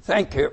Thank you.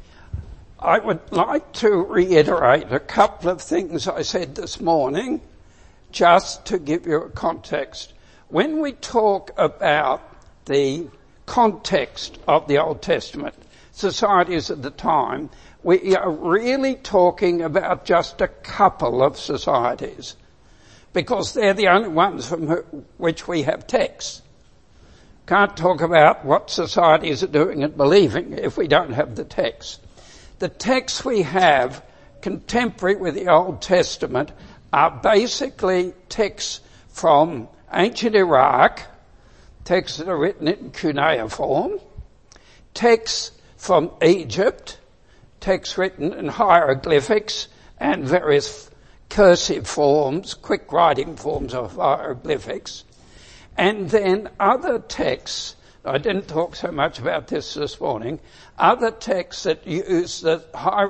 I would like to reiterate a couple of things I said this morning, just to give you a context. When we talk about the context of the Old Testament, societies at the time, we are really talking about just a couple of societies, because they're the only ones from which we have texts. Can't talk about what societies are doing and believing if we don't have the text. The texts we have contemporary with the Old Testament are basically texts from ancient Iraq, texts that are written in cuneiform, texts from Egypt, texts written in hieroglyphics and various cursive forms, quick writing forms of hieroglyphics, and then other texts. I didn't talk so much about this morning. Other texts that use the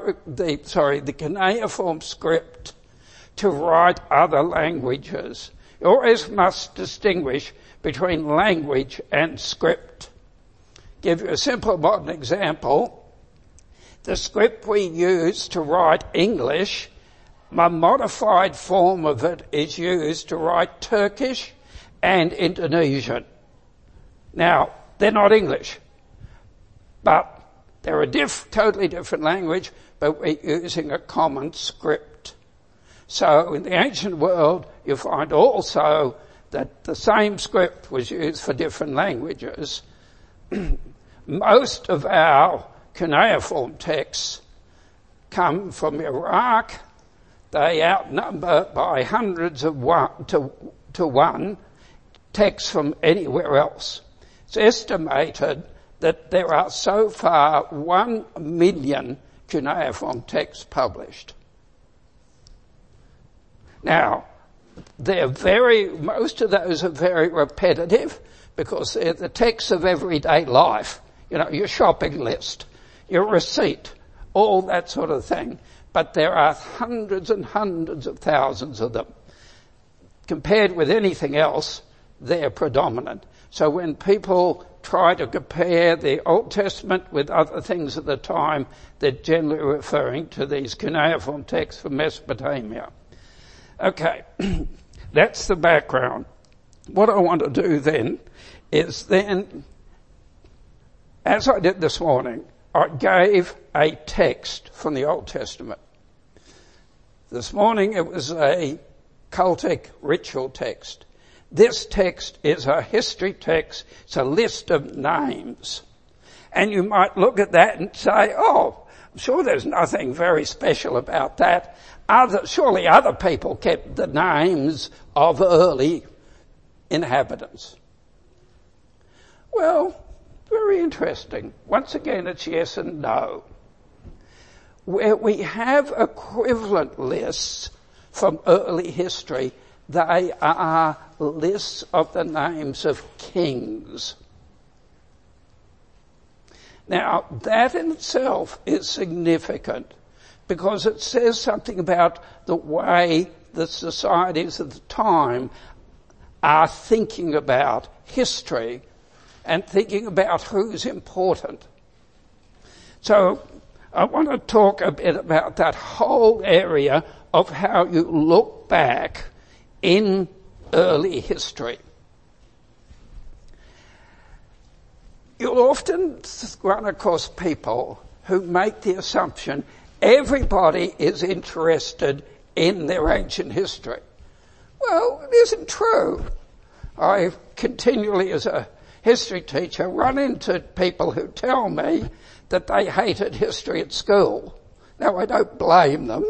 cuneiform script to write other languages. You always must distinguish between language and script. Give you a simple modern example. The script we use to write English, a modified form of it is used to write Turkish and Indonesian. Now, they're not English, but they're a totally different language, but we're using a common script. So in the ancient world, you find also that the same script was used for different languages. Most of our cuneiform texts come from Iraq. They outnumber by hundreds of one to one texts from anywhere else. It's estimated that there are so far 1 million cuneiform texts published. Now, most of those are very repetitive because they're the texts of everyday life. You know, your shopping list, your receipt, all that sort of thing. But there are hundreds and hundreds of thousands of them. Compared with anything else, they're predominant. So when people try to compare the Old Testament with other things at the time, they're generally referring to these cuneiform texts from Mesopotamia. Okay, that's the background. What I want to do then is as I did this morning, I gave a text from the Old Testament. This morning it was a cultic ritual text. This text is a history text. It's a list of names. And you might look at that and say, oh, I'm sure there's nothing very special about that. Surely other people kept the names of early inhabitants. Well, very interesting. Once again, it's yes and no. Where we have equivalent lists from early history, they are lists of the names of kings. Now, that in itself is significant because it says something about the way the societies of the time are thinking about history and thinking about who's important. So I want to talk a bit about that whole area of how you look back in early history. You'll often run across people who make the assumption everybody is interested in their ancient history. Well, it isn't true. I continually, as a history teacher, run into people who tell me that they hated history at school. Now, I don't blame them.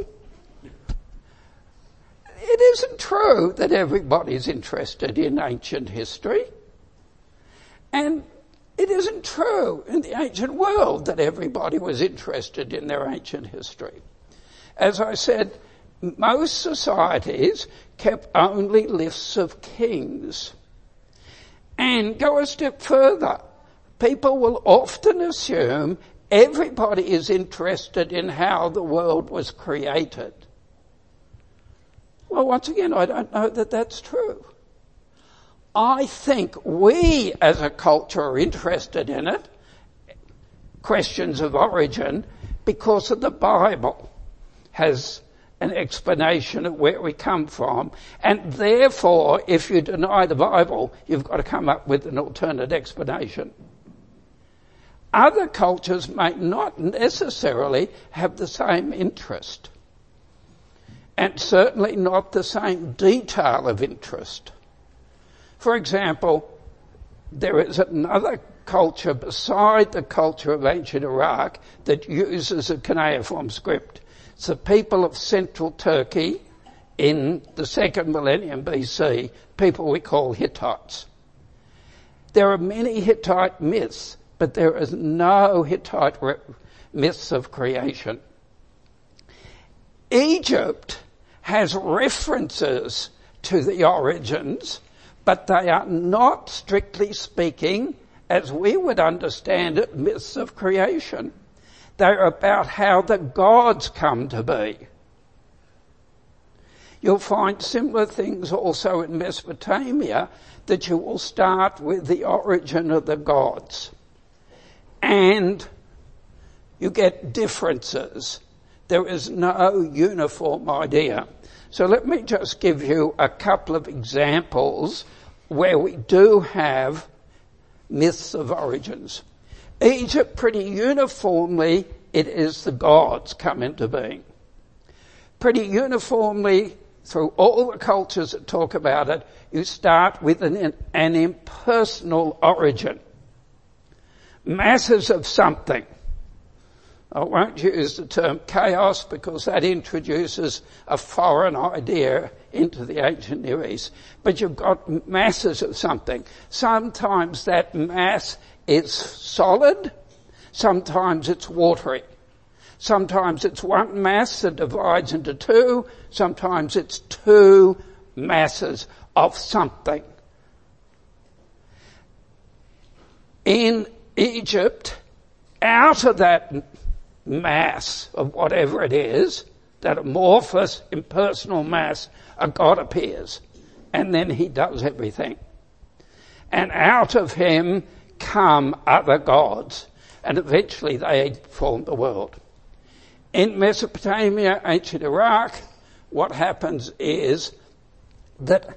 It isn't true that everybody's interested in ancient history. And it isn't true in the ancient world that everybody was interested in their ancient history. As I said, most societies kept only lists of kings. And go a step further. People will often assume everybody is interested in how the world was created. Well, once again, I don't know that that's true. I think we as a culture are interested in it. questions of origin because of the Bible has an explanation of where we come from, and therefore, if you deny the Bible, you've got to come up with an alternate explanation. Other cultures may not necessarily have the same interest, and certainly not the same detail of interest. For example, there is another culture beside the culture of ancient Iraq that uses a cuneiform script. It's the people of central Turkey in the 2nd millennium BC, people we call Hittites. There are many Hittite myths, but there is no Hittite myths of creation. Egypt has references to the origins, but they are not, strictly speaking, as we would understand it, myths of creation. They're about how the gods come to be. You'll find similar things also in Mesopotamia, that you will start with the origin of the gods. And you get differences. There is no uniform idea. So let me just give you a couple of examples where we do have myths of origins. Egypt, pretty uniformly, it is the gods come into being. Pretty uniformly, through all the cultures that talk about it, you start with an impersonal origin. Masses of something. I won't use the term chaos because that introduces a foreign idea into the ancient Near East. But you've got masses of something. Sometimes that mass is solid, sometimes it's watery. Sometimes it's one mass that divides into two, sometimes it's two masses of something. In Egypt, out of that mass of whatever it is, that amorphous, impersonal mass, a God appears. And then he does everything. And out of him come other gods. And eventually they form the world. In Mesopotamia, ancient Iraq, what happens is that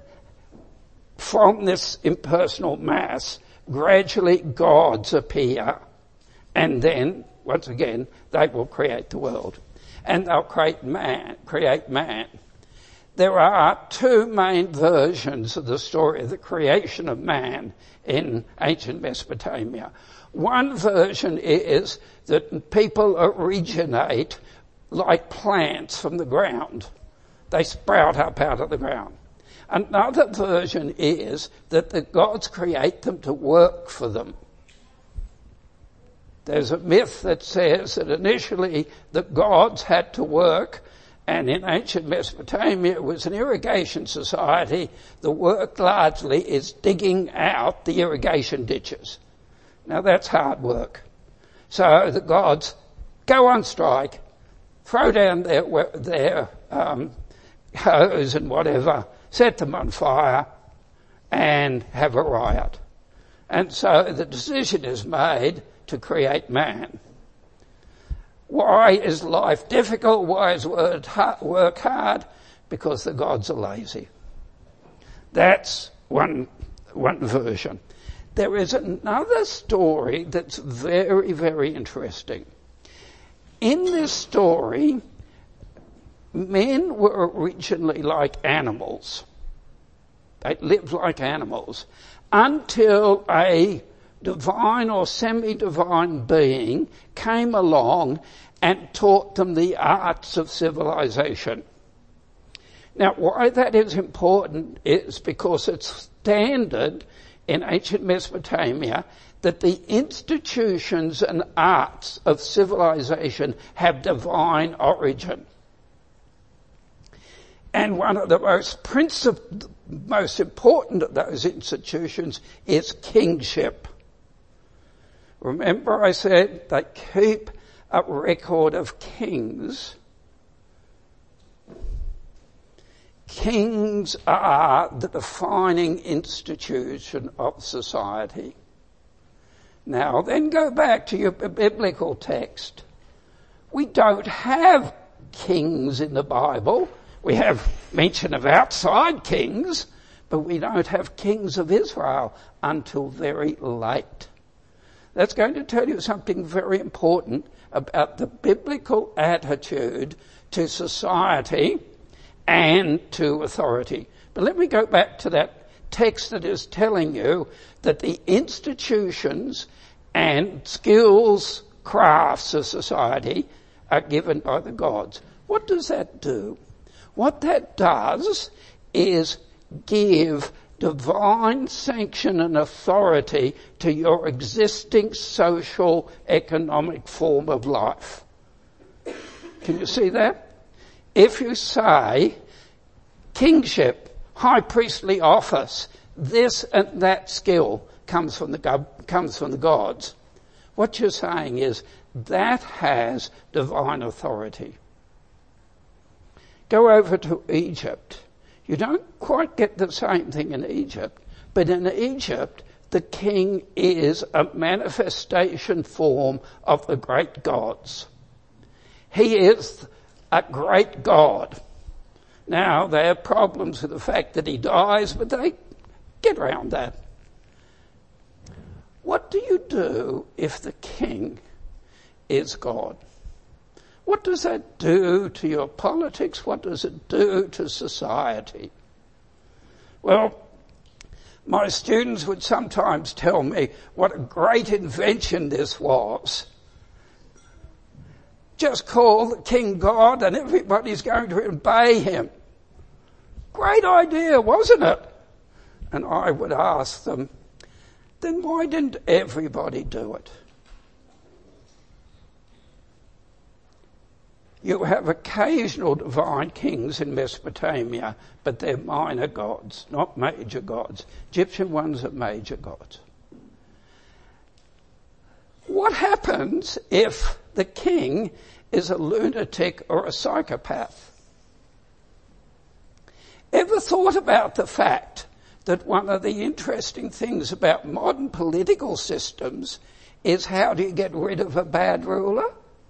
from this impersonal mass, gradually gods appear. And then, once again, they will create the world. And they'll create man. There are two main versions of the story of the creation of man in ancient Mesopotamia. One version is that people originate like plants from the ground. They sprout up out of the ground. Another version is that the gods create them to work for them. There's a myth that says that initially the gods had to work, and in ancient Mesopotamia it was an irrigation society. The work largely is digging out the irrigation ditches. Now that's hard work. So the gods go on strike, throw down their hose and whatever, set them on fire, and have a riot. And so the decision is made to create man. Why is life difficult? Why is work hard? Because the gods are lazy. That's one version. There is another story that's very, very interesting. In this story, men were originally like animals. They lived like animals until a divine or semi-divine being came along and taught them the arts of civilization. Now, why that is important is because it's standard in ancient Mesopotamia that the institutions and arts of civilization have divine origin. And one of the most important of those institutions is kingship. Remember I said they keep a record of kings. Kings are the defining institution of society. Now, then go back to your biblical text. We don't have kings in the Bible. We have mention of outside kings, but we don't have kings of Israel until very late. That's going to tell you something very important about the biblical attitude to society and to authority. But let me go back to that text that is telling you that the institutions and skills, crafts of society are given by the gods. What does that do? What that does is give divine sanction and authority to your existing social, economic form of life. Can you see that? If you say kingship, high priestly office, this and that skill comes from the gods, what you're saying is that has divine authority. Go over to Egypt. You don't quite get the same thing in Egypt, but in Egypt, the king is a manifestation form of the great gods. He is a great god. Now, they have problems with the fact that he dies, but they get around that. What do you do if the king is God? What does that do to your politics? What does it do to society? Well, my students would sometimes tell me what a great invention this was. Just call the king God and everybody's going to obey him. Great idea, wasn't it? And I would ask them, then why didn't everybody do it? You have occasional divine kings in Mesopotamia, but they're minor gods, not major gods. Egyptian ones are major gods. What happens if the king is a lunatic or a psychopath? Ever thought about the fact that one of the interesting things about modern political systems is how do you get rid of a bad ruler?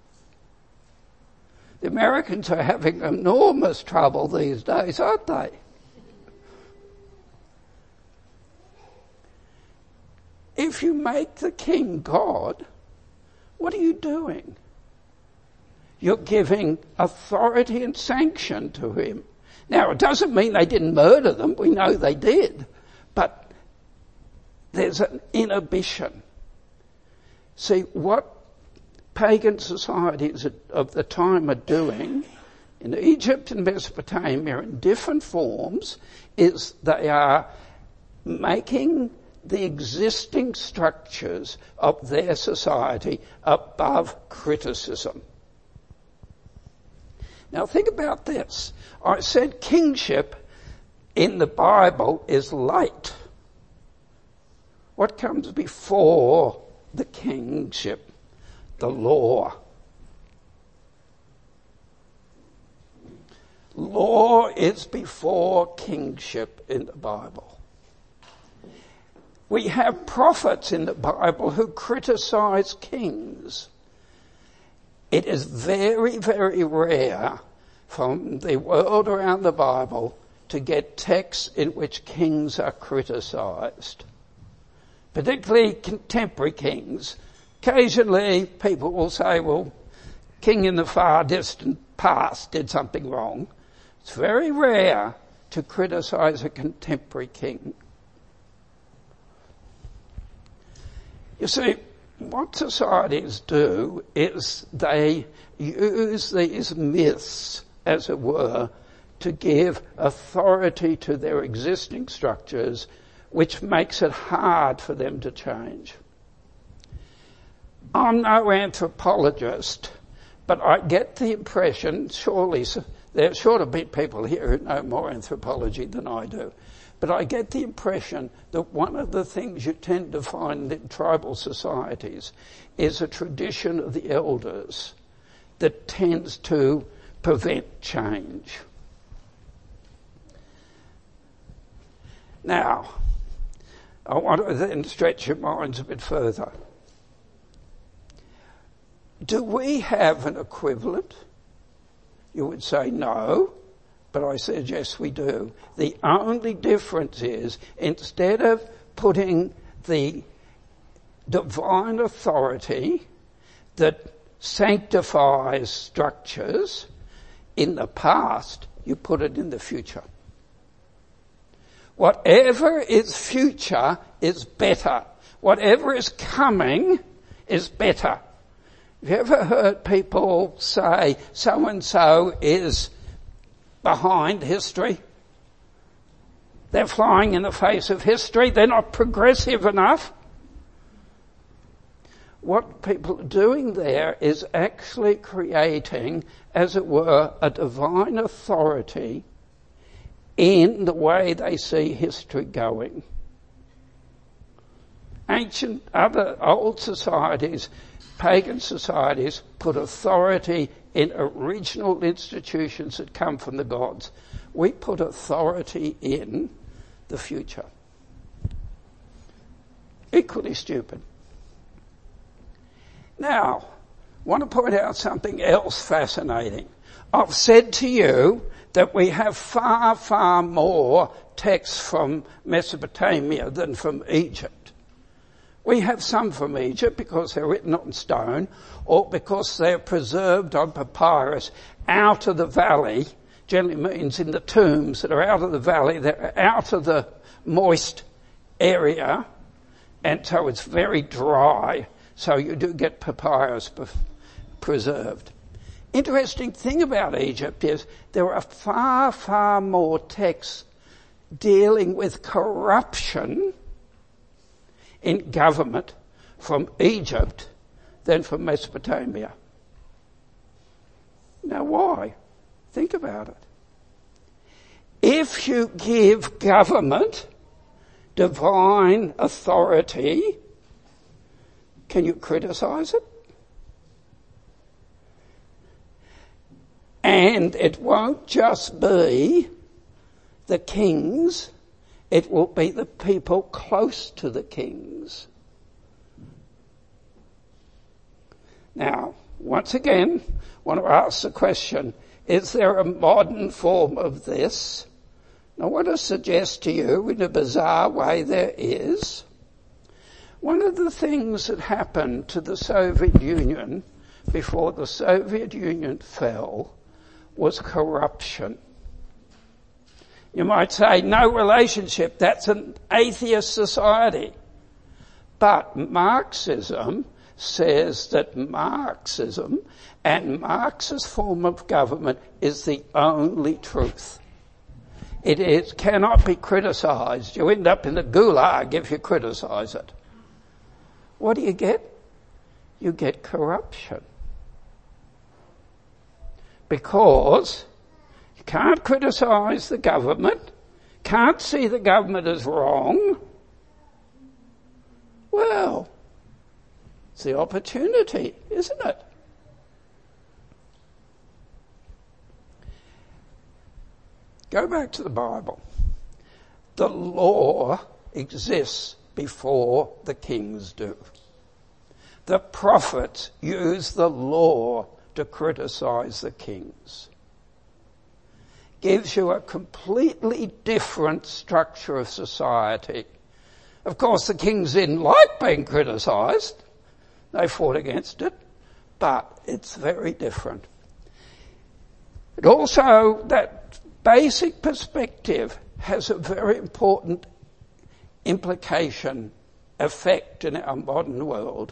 The Americans are having enormous trouble these days, aren't they? If you make the king God, what are you doing? You're giving authority and sanction to him. Now, it doesn't mean they didn't murder them. We know they did. But there's an inhibition. See, what pagan societies of the time are doing in Egypt and Mesopotamia in different forms is they are making the existing structures of their society above criticism. Now think about this. I said kingship in the Bible is late. What comes before the kingship? The law. Law is before kingship in the Bible. We have prophets in the Bible who criticize kings. It is very, very rare from the world around the Bible to get texts in which kings are criticized. Particularly contemporary kings. Occasionally people will say, well, king in the far distant past did something wrong. It's very rare to criticize a contemporary king. You see, what societies do is they use these myths, as it were, to give authority to their existing structures, which makes it hard for them to change. I'm no anthropologist, but I get the impression, surely there are sure to be people here who know more anthropology than I do, but I get the impression that one of the things you tend to find in tribal societies is a tradition of the elders that tends to prevent change. Now, I want to then stretch your minds a bit further. Do we have an equivalent? You would say no, but I said yes we do. The only difference is instead of putting the divine authority that sanctifies structures in the past, you put it in the future. Whatever is future is better. Whatever is coming is better. Have you ever heard people say so-and-so is behind history? They're flying in the face of history. They're not progressive enough. What people are doing there is actually creating, as it were, a divine authority in the way they see history going. Other old societies, pagan societies, put authority in original institutions that come from the gods. We put authority in the future. Equally stupid. Now, I want to point out something else fascinating. I've said to you that we have far, far more texts from Mesopotamia than from Egypt. We have some from Egypt because they're written on stone or because they're preserved on papyrus out of the valley. Generally means in the tombs that are out of the valley, they're out of the moist area, and so it's very dry. So you do get papyrus preserved. Interesting thing about Egypt is there are far, far more texts dealing with corruption in government from Egypt than from Mesopotamia. Now why? Think about it. If you give government divine authority, can you criticize it? And it won't just be the kings, it will be the people close to the kings. Now, once again, I want to ask the question, is there a modern form of this? I want to suggest to you in a bizarre way there is. One of the things that happened to the Soviet Union before the Soviet Union fell was corruption. You might say, no relationship, that's an atheist society. But Marxism says that Marxism and Marx's form of government is the only truth. It cannot be criticized. You end up in the gulag if you criticize it. What do you get? You get corruption. Because you can't criticize the government, can't see the government as wrong. Well, it's the opportunity, isn't it? Go back to the Bible. The law exists before the kings do. The prophets use the law to criticize the kings. Gives you a completely different structure of society. Of course, the kings didn't like being criticized. They fought against it, but it's very different. It also, that basic perspective has a very important implication, effect in our modern world.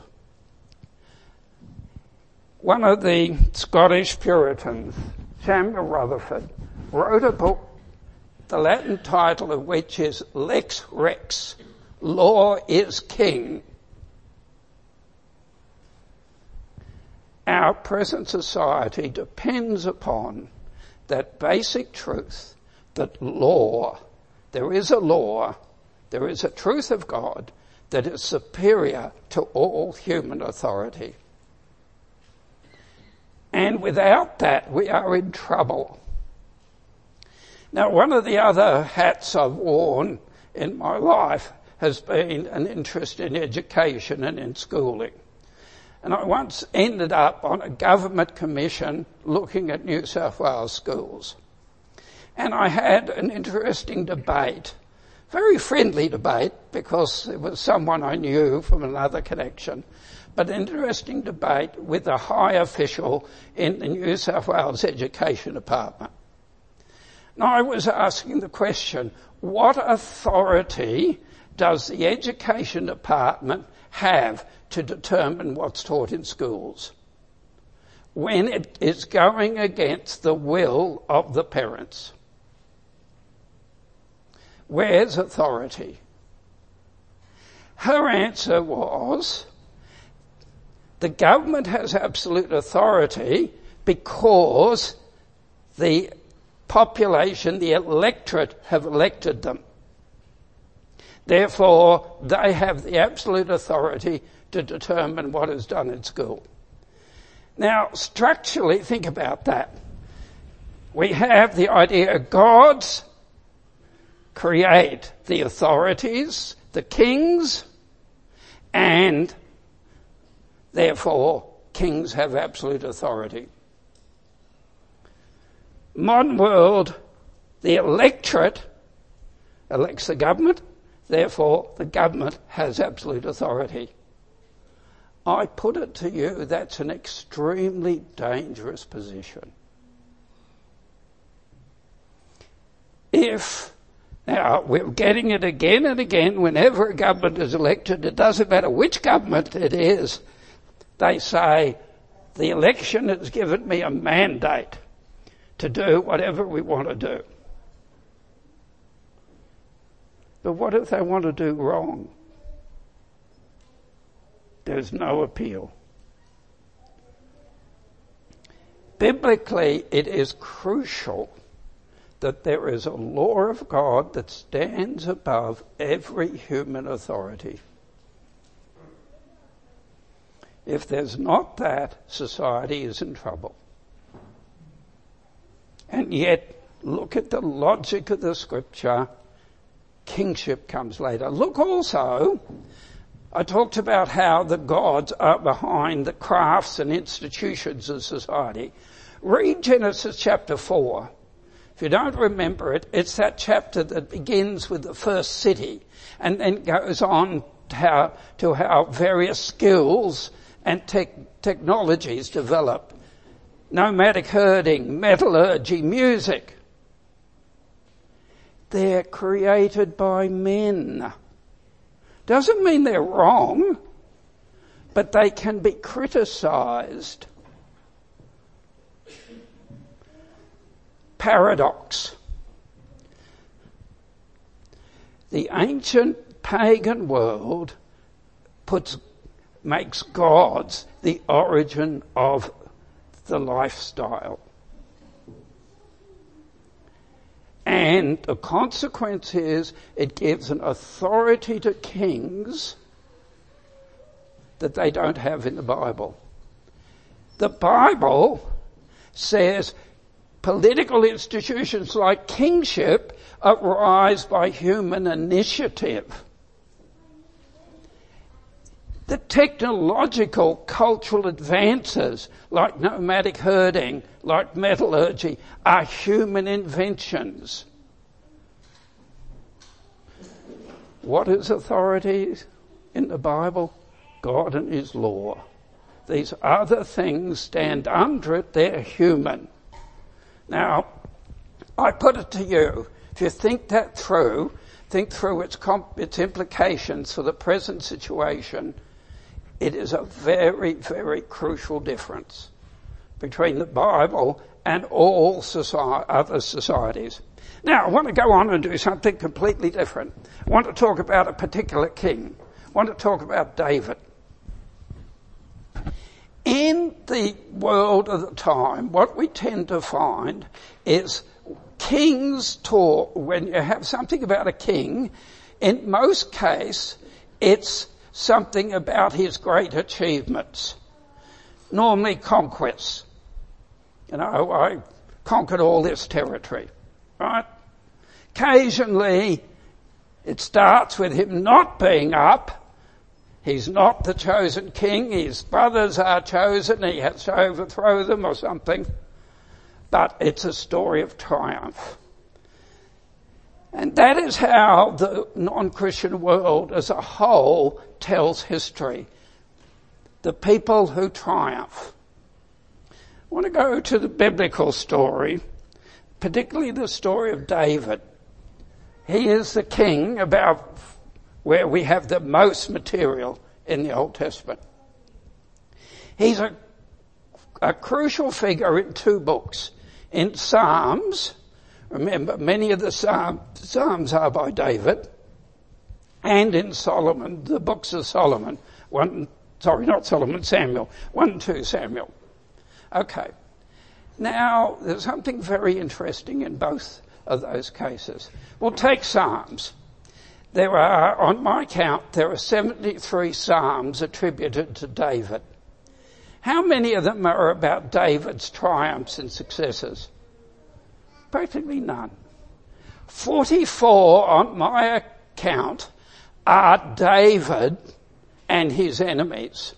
One of the Scottish Puritans, Samuel Rutherford, wrote a book, the Latin title of which is Lex Rex, Law is King. Our present society depends upon that basic truth that law, there is a truth of God that is superior to all human authority. And without that, we are in trouble. Now, one of the other hats I've worn in my life has been an interest in education and in schooling. And I once ended up on a government commission looking at New South Wales schools. And I had an interesting debate, very friendly debate, because it was someone I knew from another connection, but an interesting debate with a high official in the New South Wales Education Department. Now I was asking the question, what authority does the Education Department have to determine what's taught in schools when it is going against the will of the parents? Where's authority? Her answer was, the government has absolute authority because the population, the electorate, have elected them. Therefore, they have the absolute authority to determine what is done in school. Now, structurally, think about that. We have the idea of gods create the authorities, the kings, and therefore kings have absolute authority. Modern world, the electorate elects the government, therefore the government has absolute authority. I put it to you, that's an extremely dangerous position. Now, we're getting it again and again, whenever a government is elected, it doesn't matter which government it is, they say, the election has given me a mandate to do whatever we want to do. But what if they want to do wrong? There's no appeal. Biblically, it is crucial that there is a law of God that stands above every human authority. If there's not that, society is in trouble. And yet, look at the logic of the scripture. Kingship comes later. Look also, I talked about how the gods are behind the crafts and institutions of society. Read Genesis chapter 4. If you don't remember it, it's that chapter that begins with the first city and then goes on to how various skills and technologies develop. Nomadic herding, metallurgy, music. They're created by men. Doesn't mean they're wrong, but they can be criticized. Paradox. The ancient pagan world makes gods the origin of the lifestyle. And the consequence is it gives an authority to kings that they don't have in the Bible. The Bible says political institutions like kingship arise by human initiative. The technological, cultural advances like nomadic herding, like metallurgy, are human inventions. What is authority in the Bible? God and His law. These other things stand under it, they're human. Now, I put it to you, if you think that through, think through its implications for the present situation, it is a very, very crucial difference between the Bible and all other societies. Now, I want to go on and do something completely different. I want to talk about a particular king. I want to talk about David. In the world of the time, what we tend to find is kings talk, when you have something about a king, in most cases, it's something about his great achievements. Normally conquests. I conquered all this territory, right? Occasionally, it starts with him not being up He's not the chosen king. His brothers are chosen. He has to overthrow them or something. But it's a story of triumph. And that is how the non-Christian world as a whole tells history. The people who triumph. I want to go to the biblical story, particularly the story of David. He is the king about where we have the most material in the Old Testament. He's a crucial figure in two books. In Psalms, remember many of the Psalms are by David, and in Solomon, the books of Solomon. Samuel. 1 and 2 Samuel. Okay. Now, there's something very interesting in both of those cases. We'll take Psalms. There are, on my count, there are 73 Psalms attributed to David. How many of them are about David's triumphs and successes? Practically none. 44, on my account, are David and his enemies.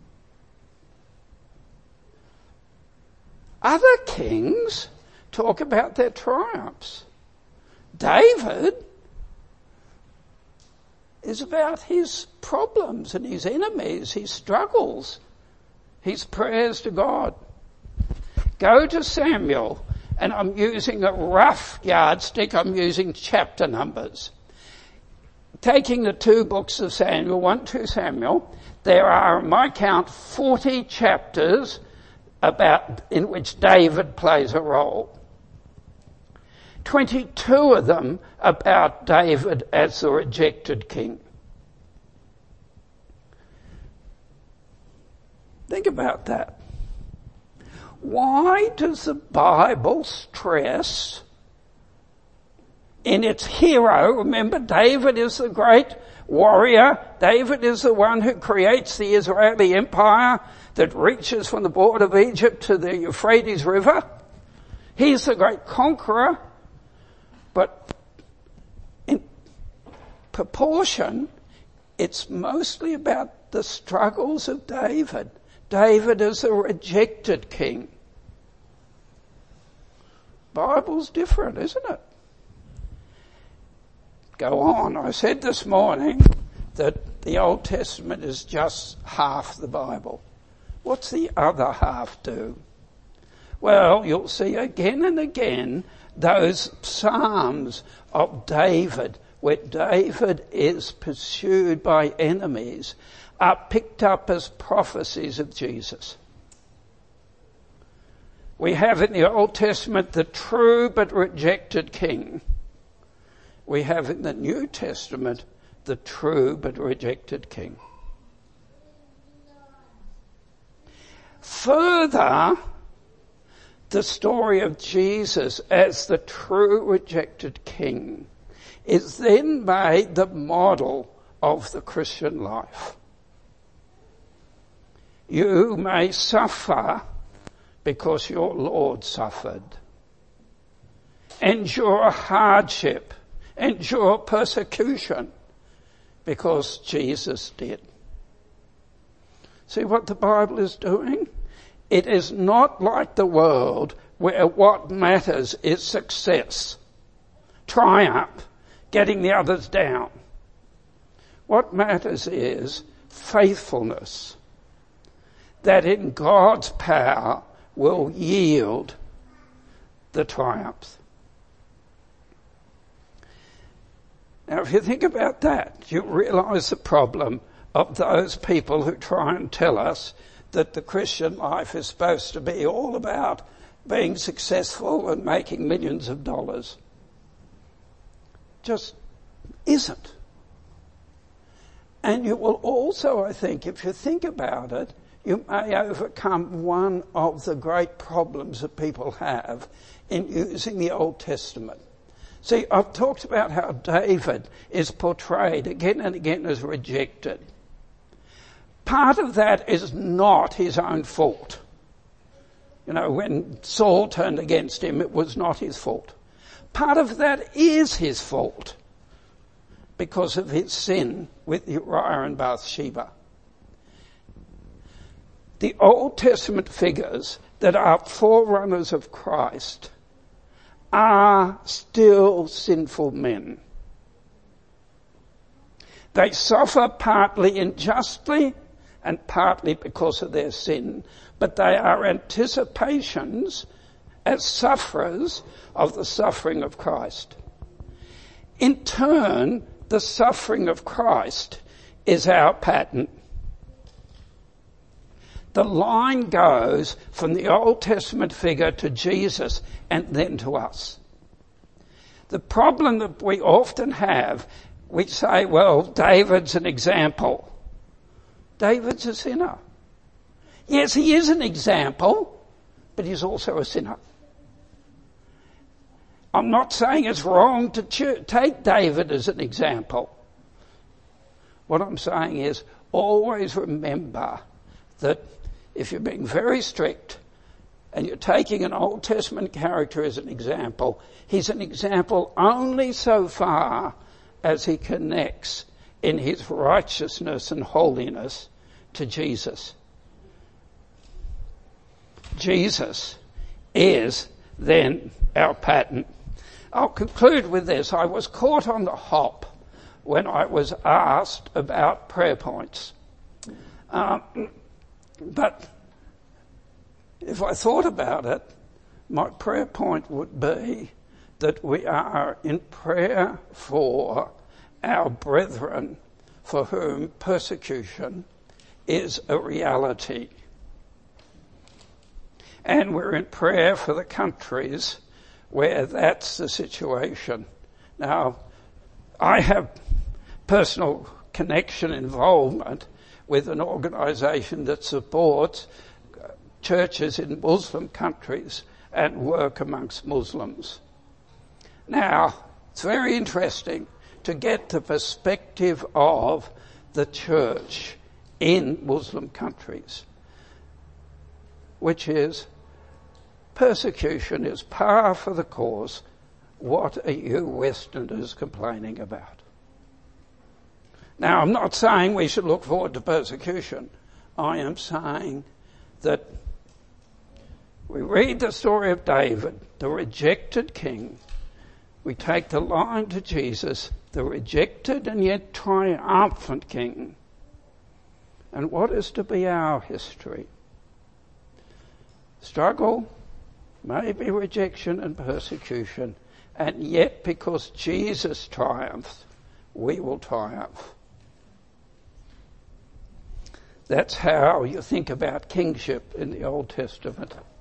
Other kings talk about their triumphs. David is about his problems and his enemies, his struggles, his prayers to God. Go to Samuel, and I'm using a rough yardstick, I'm using chapter numbers. Taking the two books of Samuel, 1, 2 Samuel, there are, on my count, 40 chapters in which David plays a role. 22 of them about David as the rejected king. Think about that. Why does the Bible stress in its hero? Remember, David is the great warrior. David is the one who creates the Israeli empire that reaches from the border of Egypt to the Euphrates River. He's the great conqueror. But in proportion, it's mostly about the struggles of David. David is a rejected king. Bible's different, isn't it? Go on. I said this morning that the Old Testament is just half the Bible. What's the other half do? Well, you'll see again and again those Psalms of David, where David is pursued by enemies, are picked up as prophecies of Jesus. We have in the Old Testament the true but rejected king. We have in the New Testament the true but rejected king. Further, the story of Jesus as the true rejected king is then made the model of the Christian life. You may suffer because your Lord suffered. Endure hardship, endure persecution because Jesus did. See what the Bible is doing? It is not like the world where what matters is success, triumph, getting the others down. What matters is faithfulness, that in God's power will yield the triumphs. Now, if you think about that, you realize the problem of those people who try and tell us that the Christian life is supposed to be all about being successful and making millions of dollars. Just isn't. And you will also, I think, if you think about it, you may overcome one of the great problems that people have in using the Old Testament. See, I've talked about how David is portrayed again and again as rejected. Part of that is not his own fault. You know, when Saul turned against him, it was not his fault. Part of that is his fault. because of his sin with Uriah and Bathsheba. The Old Testament figures that are forerunners of Christ are still sinful men. They suffer partly unjustly and partly because of their sin, but they are anticipations as sufferers of the suffering of Christ. In turn, the suffering of Christ is our pattern. The line goes from the Old Testament figure to Jesus and then to us. The problem that we often have, we say, well, David's an example. David's a sinner. Yes, he is an example, but he's also a sinner. I'm not saying it's wrong to take David as an example. What I'm saying is always remember that if you're being very strict and you're taking an Old Testament character as an example, he's an example only so far as he connects in his righteousness and holiness to Jesus. Jesus is then our pattern. I'll conclude with this. I was caught on the hop when I was asked about prayer points. But if I thought about it, my prayer point would be that we are in prayer for our brethren for whom persecution is a reality. And we're in prayer for the countries where that's the situation. Now, I have personal connection, involvement with an organisation that supports churches in Muslim countries and work amongst Muslims. Now, it's very interesting to get the perspective of the church in Muslim countries, which is persecution is par for the course. What are you Westerners complaining about? Now, I'm not saying we should look forward to persecution. I am saying that we read the story of David, the rejected king. We take the line to Jesus, the rejected and yet triumphant king. And what is to be our history? Struggle, maybe rejection and persecution, and yet because Jesus triumphs, we will triumph. That's how you think about kingship in the Old Testament.